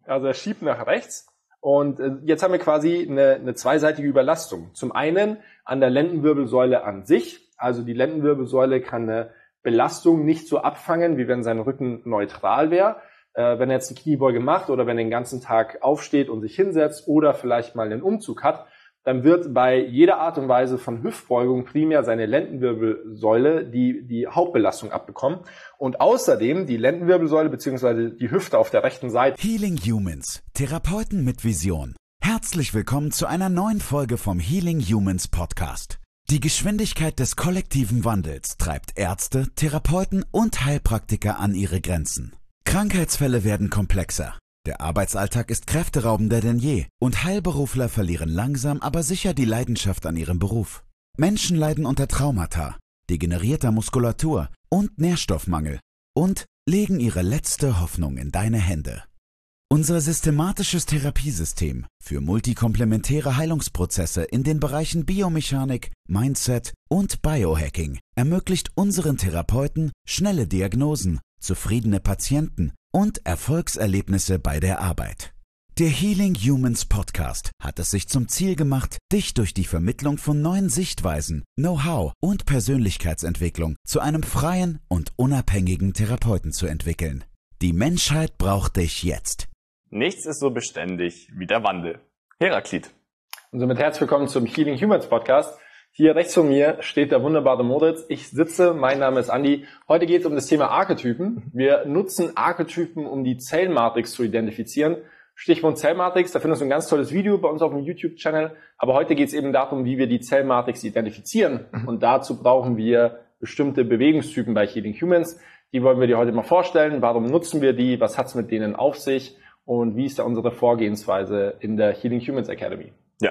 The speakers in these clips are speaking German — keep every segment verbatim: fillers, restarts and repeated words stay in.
Also er schiebt nach rechts. Und jetzt haben wir quasi eine, eine zweiseitige Überlastung. Zum einen an der Lendenwirbelsäule an sich. Also die Lendenwirbelsäule kann eine Belastung nicht so abfangen, wie wenn sein Rücken neutral wäre. Äh, wenn er jetzt eine Kniebeuge macht oder wenn er den ganzen Tag aufsteht und sich hinsetzt oder vielleicht mal einen Umzug hat, dann wird bei jeder Art und Weise von Hüftbeugung primär seine Lendenwirbelsäule die, die Hauptbelastung abbekommen. Und außerdem die Lendenwirbelsäule bzw. die Hüfte auf der rechten Seite. Healing Humans, Therapeuten mit Vision. Herzlich willkommen zu einer neuen Folge vom Healing Humans Podcast. Die Geschwindigkeit des kollektiven Wandels treibt Ärzte, Therapeuten und Heilpraktiker an ihre Grenzen. Krankheitsfälle werden komplexer. Der Arbeitsalltag ist kräfteraubender denn je und Heilberufler verlieren langsam, aber sicher die Leidenschaft an ihrem Beruf. Menschen leiden unter Traumata, degenerierter Muskulatur und Nährstoffmangel und legen ihre letzte Hoffnung in deine Hände. Unser systematisches Therapiesystem für multikomplementäre Heilungsprozesse in den Bereichen Biomechanik, Mindset und Biohacking ermöglicht unseren Therapeuten schnelle Diagnosen, zufriedene Patienten und Erfolgserlebnisse bei der Arbeit. Der Healing Humans Podcast hat es sich zum Ziel gemacht, dich durch die Vermittlung von neuen Sichtweisen, Know-how und Persönlichkeitsentwicklung zu einem freien und unabhängigen Therapeuten zu entwickeln. Die Menschheit braucht dich jetzt. Nichts ist so beständig wie der Wandel. Heraklit. Und somit herzlich willkommen zum Healing Humans Podcast. Hier rechts von mir steht der wunderbare Moritz. Ich sitze, mein Name ist Andi. Heute geht es um das Thema Archetypen. Wir nutzen Archetypen, um die Zellmatrix zu identifizieren. Stichwort Zellmatrix, da findest du ein ganz tolles Video bei uns auf dem YouTube-Channel. Aber heute geht es eben darum, wie wir die Zellmatrix identifizieren. Und dazu brauchen wir bestimmte Bewegungstypen bei Healing Humans. Die wollen wir dir heute mal vorstellen. Warum nutzen wir die? Was hat es mit denen auf sich? Und wie ist da unsere Vorgehensweise in der Healing Humans Academy? Ja.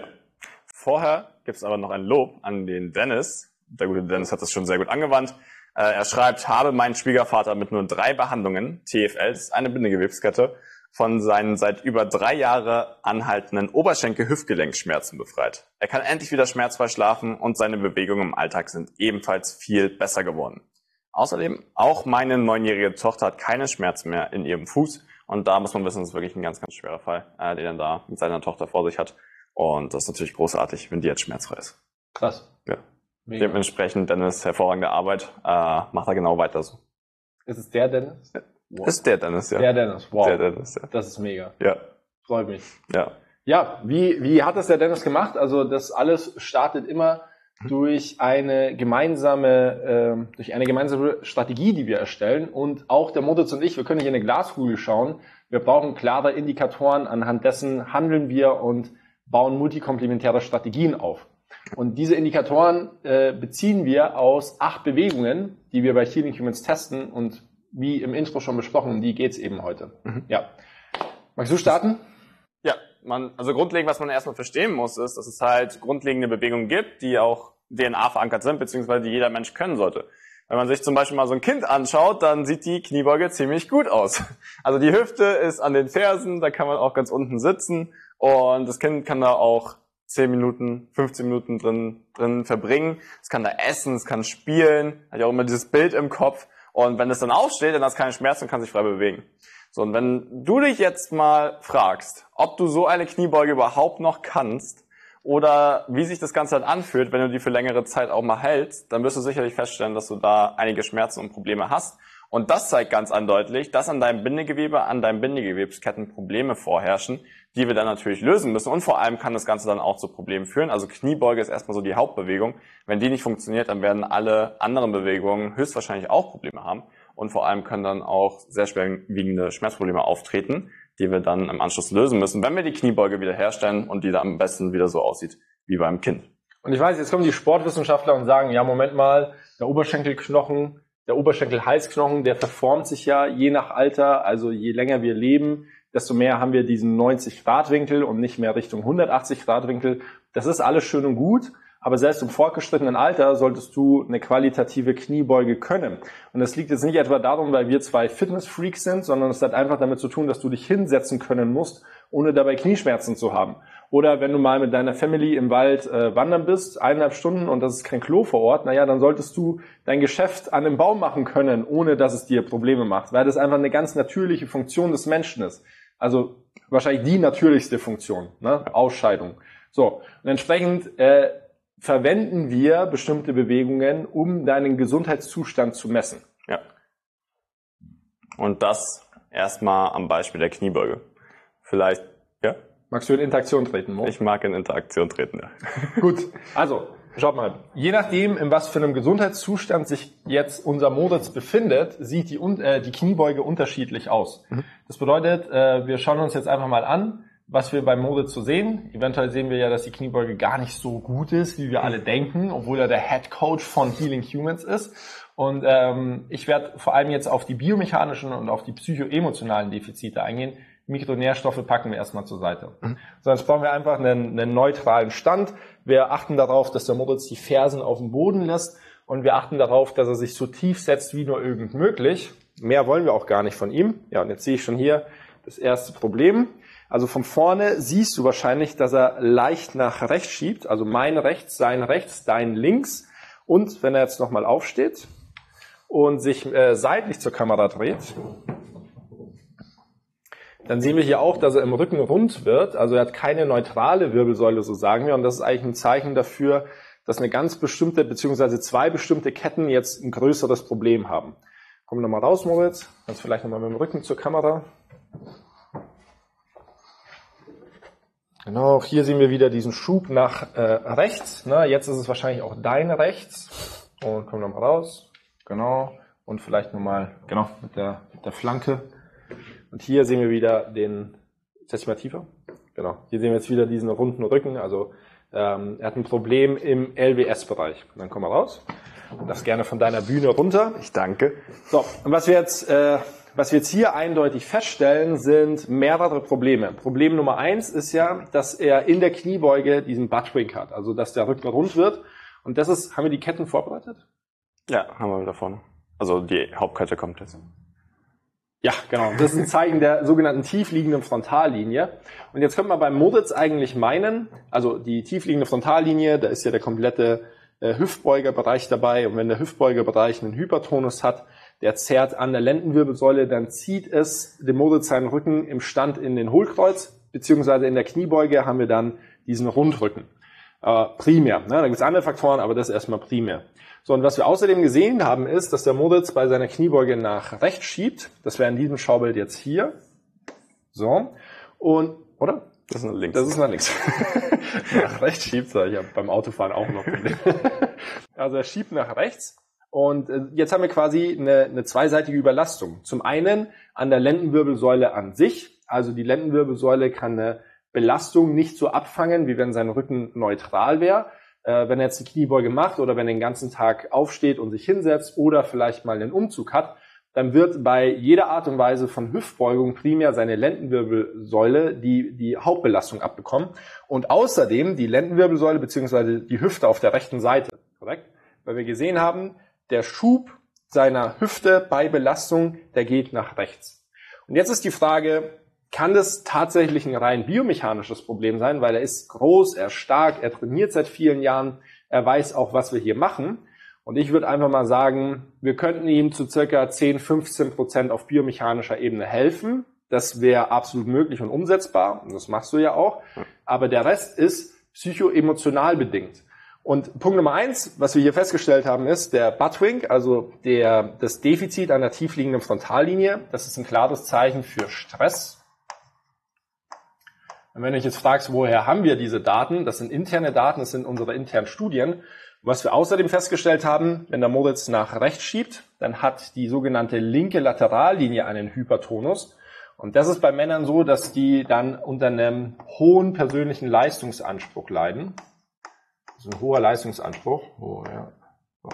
Vorher gibt es aber noch ein Lob an den Dennis. Der gute Dennis hat das schon sehr gut angewandt. Äh, er schreibt, habe meinen Schwiegervater mit nur drei Behandlungen, T F L, das ist eine Bindegewebskette, von seinen seit über drei Jahre anhaltenden Oberschenkel-Hüftgelenkschmerzen befreit. Er kann endlich wieder schmerzfrei schlafen und seine Bewegungen im Alltag sind ebenfalls viel besser geworden. Außerdem, auch meine neunjährige Tochter hat keine Schmerzen mehr in ihrem Fuß. Und da muss man wissen, das ist wirklich ein ganz, ganz schwerer Fall, äh, den er da mit seiner Tochter vor sich hat. Und das ist natürlich großartig, wenn die jetzt schmerzfrei ist. Krass. Ja. Mega. Dementsprechend, Dennis, hervorragende Arbeit. Äh, macht er genau weiter so. Ist es der Dennis? Wow. Ist der Dennis, ja. Der Dennis, wow. Der Dennis, ja. Das ist mega. Ja. Freut mich. Ja. Ja, wie, wie hat das der Dennis gemacht? Also das alles startet immer durch eine gemeinsame, äh, durch eine gemeinsame Strategie, die wir erstellen. Und auch der Moritz und ich, wir können nicht in eine Glaskugel schauen. Wir brauchen klare Indikatoren. Anhand dessen handeln wir und bauen multikomplementäre Strategien auf. Und diese Indikatoren äh, beziehen wir aus acht Bewegungen, die wir bei Healing Humans testen. Und wie im Intro schon besprochen, um die geht's eben heute. Mhm. Ja. Magst du starten? Ja, man, also grundlegend, was man erstmal verstehen muss, ist, dass es halt grundlegende Bewegungen gibt, die auch D N A verankert sind, beziehungsweise die jeder Mensch können sollte. Wenn man sich zum Beispiel mal so ein Kind anschaut, dann sieht die Kniebeuge ziemlich gut aus. Also die Hüfte ist an den Fersen, da kann man auch ganz unten sitzen und das Kind kann da auch zehn Minuten, fünfzehn Minuten drin, drin verbringen. Es kann da essen, es kann spielen, hat ja auch immer dieses Bild im Kopf. Und wenn es dann aufsteht, dann hat es keine Schmerzen und kann sich frei bewegen. So, und wenn du dich jetzt mal fragst, ob du so eine Kniebeuge überhaupt noch kannst oder wie sich das Ganze dann anfühlt, wenn du die für längere Zeit auch mal hältst, dann wirst du sicherlich feststellen, dass du da einige Schmerzen und Probleme hast. Und das zeigt ganz eindeutig, dass an deinem Bindegewebe, an deinen Bindegewebsketten Probleme vorherrschen, die wir dann natürlich lösen müssen. Und vor allem kann das Ganze dann auch zu Problemen führen. Also Kniebeuge ist erstmal so die Hauptbewegung. Wenn die nicht funktioniert, dann werden alle anderen Bewegungen höchstwahrscheinlich auch Probleme haben. Und vor allem können dann auch sehr schwerwiegende Schmerzprobleme auftreten, die wir dann im Anschluss lösen müssen, wenn wir die Kniebeuge wieder herstellen und die dann am besten wieder so aussieht wie beim Kind. Und ich weiß, jetzt kommen die Sportwissenschaftler und sagen, ja, Moment mal, der Oberschenkelknochen, der Oberschenkel-Halsknochen, der verformt sich ja je nach Alter, also je länger wir leben, desto mehr haben wir diesen neunzig Grad Winkel und nicht mehr Richtung hundertachtzig Grad Winkel. Das ist alles schön und gut, aber selbst im fortgeschrittenen Alter solltest du eine qualitative Kniebeuge können. Und das liegt jetzt nicht etwa darum, weil wir zwei Fitnessfreaks sind, sondern es hat einfach damit zu tun, dass du dich hinsetzen können musst, ohne dabei Knieschmerzen zu haben. Oder wenn du mal mit deiner Family im Wald äh, wandern bist, eineinhalb Stunden und das ist kein Klo vor Ort, naja, dann solltest du dein Geschäft an einem Baum machen können, ohne dass es dir Probleme macht, weil das einfach eine ganz natürliche Funktion des Menschen ist. Also wahrscheinlich die natürlichste Funktion, ne? Ausscheidung. So, und entsprechend äh, verwenden wir bestimmte Bewegungen, um deinen Gesundheitszustand zu messen. Ja. Und das erstmal am Beispiel der Kniebeuge. Vielleicht, ja? Magst du in Interaktion treten, Mo? Ich mag in Interaktion treten, ja. Gut, also, schaut mal. Je nachdem, in was für einem Gesundheitszustand sich jetzt unser Moritz befindet, sieht die, äh, die Kniebeuge unterschiedlich aus. Mhm. Das bedeutet, äh, wir schauen uns jetzt einfach mal an, was wir beim Moritz so sehen. Eventuell sehen wir ja, dass die Kniebeuge gar nicht so gut ist, wie wir alle denken, obwohl er der Head Coach von Healing Humans ist. Und ähm, ich werde vor allem jetzt auf die biomechanischen und auf die psychoemotionalen Defizite eingehen. Mikronährstoffe packen wir erstmal zur Seite. Mhm. So, jetzt brauchen wir einfach einen, einen neutralen Stand. Wir achten darauf, dass der Moritz die Fersen auf dem Boden lässt und wir achten darauf, dass er sich so tief setzt wie nur irgend möglich. Mehr wollen wir auch gar nicht von ihm. Ja, und jetzt sehe ich schon hier das erste Problem. Also von vorne siehst du wahrscheinlich, dass er leicht nach rechts schiebt. Also mein rechts, sein rechts, dein links. Und wenn er jetzt nochmal aufsteht und sich äh, seitlich zur Kamera dreht, dann sehen wir hier auch, dass er im Rücken rund wird. Also er hat keine neutrale Wirbelsäule, so sagen wir. Und das ist eigentlich ein Zeichen dafür, dass eine ganz bestimmte, beziehungsweise zwei bestimmte Ketten jetzt ein größeres Problem haben. Komm nochmal raus, Moritz. Kannst vielleicht nochmal mit dem Rücken zur Kamera. Genau, hier sehen wir wieder diesen Schub nach äh, rechts. Na, jetzt ist es wahrscheinlich auch dein rechts. Und komm nochmal raus. Genau. Und vielleicht nochmal, genau, mit der, mit der Flanke. Und hier sehen wir wieder den, setz dich mal tiefer. Genau, hier sehen wir jetzt wieder diesen runden Rücken. Also ähm, er hat ein Problem im L W S-Bereich. Dann komm mal raus. Und das gerne von deiner Bühne runter. Ich danke. So, und was wir jetzt, äh, was wir jetzt hier eindeutig feststellen, sind mehrere Probleme. Problem Nummer eins ist ja, dass er in der Kniebeuge diesen Buttwink hat, also dass der Rücken rund wird. Und das ist, haben wir die Ketten vorbereitet? Ja, haben wir da vorne. Also die Hauptkette kommt jetzt. Ja, genau. Das ist ein Zeichen der sogenannten tiefliegenden Frontallinie. Und jetzt könnte man beim Moritz eigentlich meinen, also die tiefliegende Frontallinie, da ist ja der komplette äh, Hüftbeugerbereich dabei. Und wenn der Hüftbeugerbereich einen Hypertonus hat, der zerrt an der Lendenwirbelsäule, dann zieht es dem Moritz seinen Rücken im Stand in den Hohlkreuz, beziehungsweise in der Kniebeuge haben wir dann diesen Rundrücken. Äh, primär. Ne? Da gibt es andere Faktoren, aber das ist erstmal primär. So, und was wir außerdem gesehen haben, ist, dass der Moritz bei seiner Kniebeuge nach rechts schiebt. Das wäre in diesem Schaubild jetzt hier. So. Und, oder? Das ist nach links. Das ist nach links. Nach rechts schiebt er. Ich habe beim Autofahren auch noch Probleme. Also er schiebt nach rechts. Und jetzt haben wir quasi eine, eine zweiseitige Überlastung. Zum einen an der Lendenwirbelsäule an sich. Also die Lendenwirbelsäule kann eine Belastung nicht so abfangen, wie wenn sein Rücken neutral wäre. Wenn er jetzt eine Kniebeuge macht oder wenn er den ganzen Tag aufsteht und sich hinsetzt oder vielleicht mal einen Umzug hat, dann wird bei jeder Art und Weise von Hüftbeugung primär seine Lendenwirbelsäule die, die Hauptbelastung abbekommen und außerdem die Lendenwirbelsäule bzw. die Hüfte auf der rechten Seite, korrekt? Weil wir gesehen haben, der Schub seiner Hüfte bei Belastung, der geht nach rechts. Und jetzt ist die Frage, kann das tatsächlich ein rein biomechanisches Problem sein, weil er ist groß, er ist stark, er trainiert seit vielen Jahren, er weiß auch, was wir hier machen. Und ich würde einfach mal sagen, wir könnten ihm zu circa zehn, fünfzehn Prozent auf biomechanischer Ebene helfen. Das wäre absolut möglich und umsetzbar, und das machst du ja auch. Aber der Rest ist psychoemotional bedingt. Und Punkt Nummer eins, was wir hier festgestellt haben, ist der Buttwink, also der, das Defizit an der tiefliegenden Frontallinie. Das ist ein klares Zeichen für Stress. Und wenn du dich jetzt fragst, woher haben wir diese Daten? Das sind interne Daten, das sind unsere internen Studien. Und was wir außerdem festgestellt haben, wenn der Moritz nach rechts schiebt, dann hat die sogenannte linke Laterallinie einen Hypertonus. Und das ist bei Männern so, dass die dann unter einem hohen persönlichen Leistungsanspruch leiden. Das ist ein hoher Leistungsanspruch. Oh, ja. So.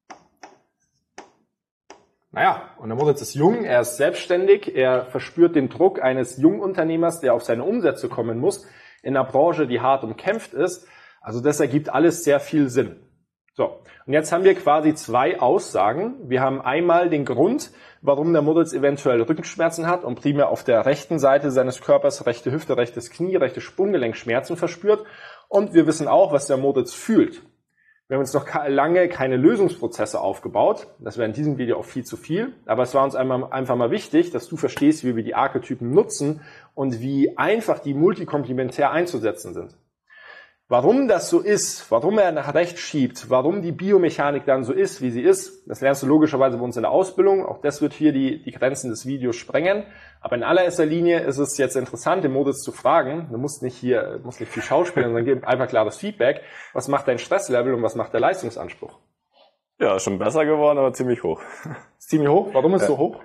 Naja, und der Moritz ist jung, er ist selbstständig, er verspürt den Druck eines Jungunternehmers, der auf seine Umsätze kommen muss, in einer Branche, die hart umkämpft ist. Also das ergibt alles sehr viel Sinn. So, und jetzt haben wir quasi zwei Aussagen. Wir haben einmal den Grund, warum der Moritz eventuell Rückenschmerzen hat und primär auf der rechten Seite seines Körpers, rechte Hüfte, rechtes Knie, rechtes Sprunggelenk Schmerzen verspürt. Und wir wissen auch, was der Moritz fühlt. Wir haben uns noch lange keine Lösungsprozesse aufgebaut. Das wäre in diesem Video auch viel zu viel. Aber es war uns einmal, einfach mal wichtig, dass du verstehst, wie wir die Archetypen nutzen und wie einfach die multikomplementär einzusetzen sind. Warum das so ist, warum er nach rechts schiebt, warum die Biomechanik dann so ist, wie sie ist, das lernst du logischerweise bei uns in der Ausbildung. Auch das wird hier die, die Grenzen des Videos sprengen. Aber in allererster Linie ist es jetzt interessant, den Modus zu fragen. Du musst nicht hier, musst nicht viel schauspielen, sondern gib einfach klares Feedback. Was macht dein Stresslevel und was macht der Leistungsanspruch? Ja, schon besser geworden, aber ziemlich hoch. Ziemlich hoch? Warum ist es ja. so hoch?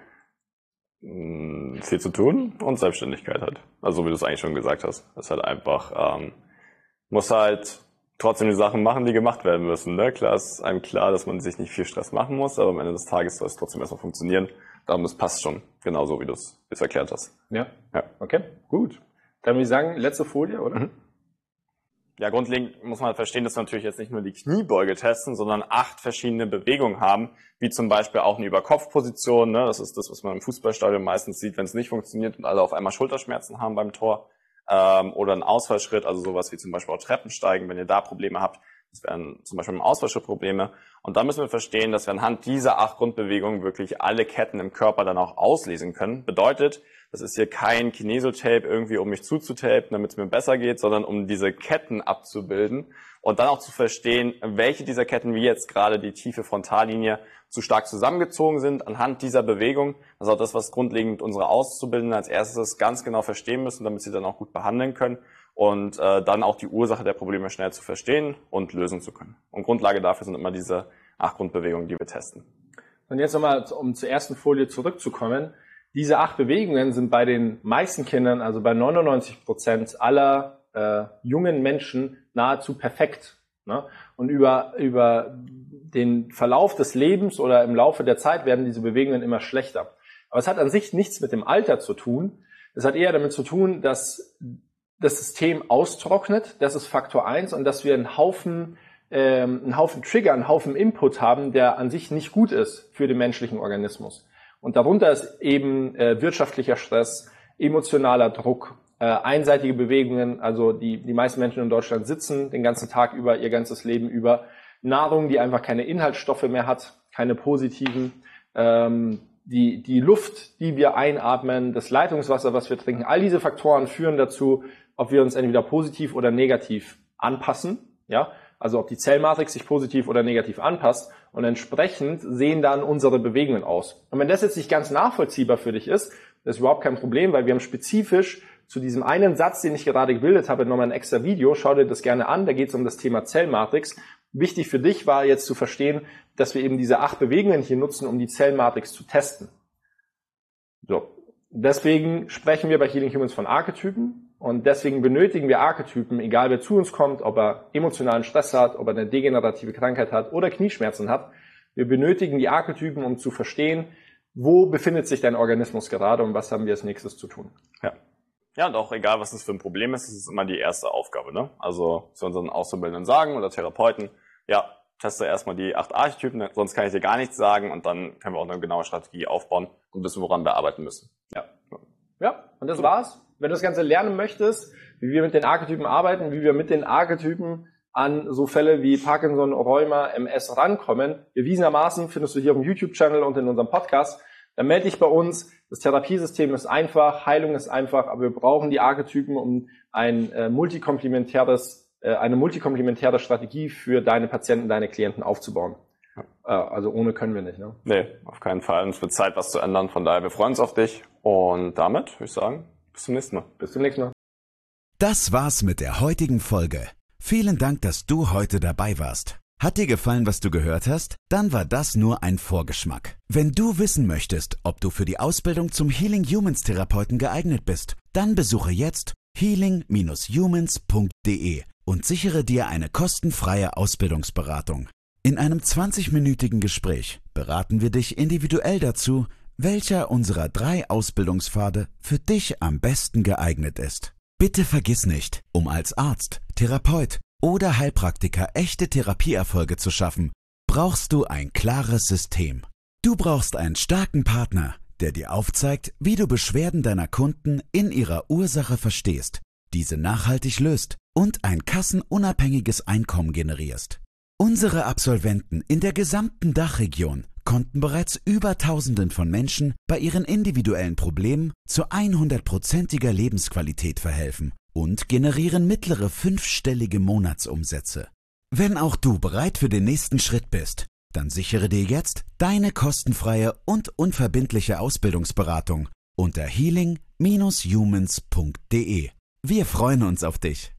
Viel zu tun und Selbstständigkeit halt. Also wie du es eigentlich schon gesagt hast. Das ist halt einfach... Ähm, muss halt trotzdem die Sachen machen, die gemacht werden müssen. Ne? Klar ist einem klar, dass man sich nicht viel Stress machen muss, aber am Ende des Tages soll es trotzdem erstmal funktionieren. Darum, das passt schon, genauso wie du es jetzt erklärt hast. Ja, ja, okay, gut. Dann würde ich sagen, letzte Folie, oder? Mhm. Ja, grundlegend muss man halt verstehen, dass wir natürlich jetzt nicht nur die Kniebeuge testen, sondern acht verschiedene Bewegungen haben, wie zum Beispiel auch eine Überkopfposition. Ne? Das ist das, was man im Fußballstadion meistens sieht, wenn es nicht funktioniert und alle auf einmal Schulterschmerzen haben beim Tor. Oder ein Ausfallschritt, also sowas wie zum Beispiel auch Treppensteigen, wenn ihr da Probleme habt. Das wären zum Beispiel im Ausfallschritt Probleme. Und da müssen wir verstehen, dass wir anhand dieser acht Grundbewegungen wirklich alle Ketten im Körper dann auch auslesen können. Bedeutet, das ist hier kein Kinesotape irgendwie, um mich zuzutapen, damit es mir besser geht, sondern um diese Ketten abzubilden und dann auch zu verstehen, welche dieser Ketten, wie jetzt gerade die tiefe Frontallinie, zu stark zusammengezogen sind anhand dieser Bewegung. Das ist auch das, was grundlegend unsere Auszubildenden als erstes ganz genau verstehen müssen, damit sie dann auch gut behandeln können und äh, dann auch die Ursache der Probleme schnell zu verstehen und lösen zu können. Und Grundlage dafür sind immer diese acht Grundbewegungen, die wir testen. Und jetzt nochmal, um zur ersten Folie zurückzukommen. Diese acht Bewegungen sind bei den meisten Kindern, also bei neunundneunzig Prozent aller äh, jungen Menschen nahezu perfekt. Ne? Und über, über den Verlauf des Lebens oder im Laufe der Zeit werden diese Bewegungen immer schlechter. Aber es hat an sich nichts mit dem Alter zu tun. Es hat eher damit zu tun, dass das System austrocknet. Das ist Faktor eins und dass wir einen Haufen, ähm, einen Haufen Trigger, einen Haufen Input haben, der an sich nicht gut ist für den menschlichen Organismus. Und darunter ist eben äh, wirtschaftlicher Stress, emotionaler Druck, äh, einseitige Bewegungen. Also die, die meisten Menschen in Deutschland sitzen den ganzen Tag über, ihr ganzes Leben über. Nahrung, die einfach keine Inhaltsstoffe mehr hat, keine positiven. Ähm, die, die Luft, die wir einatmen, das Leitungswasser, was wir trinken, all diese Faktoren führen dazu, ob wir uns entweder positiv oder negativ anpassen. Ja, also ob die Zellmatrix sich positiv oder negativ anpasst. Und entsprechend sehen dann unsere Bewegungen aus. Und wenn das jetzt nicht ganz nachvollziehbar für dich ist, das ist überhaupt kein Problem, weil wir haben spezifisch zu diesem einen Satz, den ich gerade gebildet habe, nochmal ein extra Video. Schau dir das gerne an. Da geht es um das Thema Zellmatrix. Wichtig für dich war jetzt zu verstehen, dass wir eben diese acht Bewegungen hier nutzen, um die Zellmatrix zu testen. So. Deswegen sprechen wir bei Healing Humans von Archetypen und deswegen benötigen wir Archetypen, egal wer zu uns kommt, ob er emotionalen Stress hat, ob er eine degenerative Krankheit hat oder Knieschmerzen hat. Wir benötigen die Archetypen, um zu verstehen, wo befindet sich dein Organismus gerade und was haben wir als nächstes zu tun. Ja. Ja, und auch egal, was das für ein Problem ist, das ist immer die erste Aufgabe, ne? Also zu unseren Auszubildenden sagen oder Therapeuten, ja, teste erstmal die acht Archetypen, sonst kann ich dir gar nichts sagen und dann können wir auch eine genaue Strategie aufbauen und wissen, woran wir arbeiten müssen. Ja. Ja, und das war's. Wenn du das Ganze lernen möchtest, wie wir mit den Archetypen arbeiten, wie wir mit den Archetypen an so Fälle wie Parkinson, Rheuma, M S rankommen, bewiesenermaßen findest du hier auf dem YouTube-Channel und in unserem Podcast, dann melde dich bei uns. Das Therapiesystem ist einfach, Heilung ist einfach, aber wir brauchen die Archetypen, um ein äh, multikomplementäres, äh, eine multikomplementäre Strategie für deine Patienten, deine Klienten aufzubauen. Ja. Äh, also ohne können wir nicht. Ne? Nee, auf keinen Fall. Und es wird Zeit, was zu ändern. Von daher, wir freuen uns auf dich. Und damit würde ich sagen, bis zum nächsten Mal. Bis zum nächsten Mal. Das war's mit der heutigen Folge. Vielen Dank, dass du heute dabei warst. Hat dir gefallen, was du gehört hast? Dann war das nur ein Vorgeschmack. Wenn du wissen möchtest, ob du für die Ausbildung zum Healing Humans Therapeuten geeignet bist, dann besuche jetzt healing dash humans punkt de und sichere dir eine kostenfreie Ausbildungsberatung. In einem zwanzigminütigen Gespräch beraten wir dich individuell dazu, welcher unserer drei Ausbildungspfade für dich am besten geeignet ist. Bitte vergiss nicht, um als Arzt, Therapeut oder Heilpraktiker echte Therapieerfolge zu schaffen, brauchst du ein klares System. Du brauchst einen starken Partner, der dir aufzeigt, wie du Beschwerden deiner Kunden in ihrer Ursache verstehst, diese nachhaltig löst und ein kassenunabhängiges Einkommen generierst. Unsere Absolventen in der gesamten Dachregion konnten bereits über Tausenden von Menschen bei ihren individuellen Problemen zu hundertprozentiger Lebensqualität verhelfen und generieren mittlere fünfstellige Monatsumsätze. Wenn auch du bereit für den nächsten Schritt bist, dann sichere dir jetzt deine kostenfreie und unverbindliche Ausbildungsberatung unter healing Bindestrich humans Punkt de. Wir freuen uns auf dich.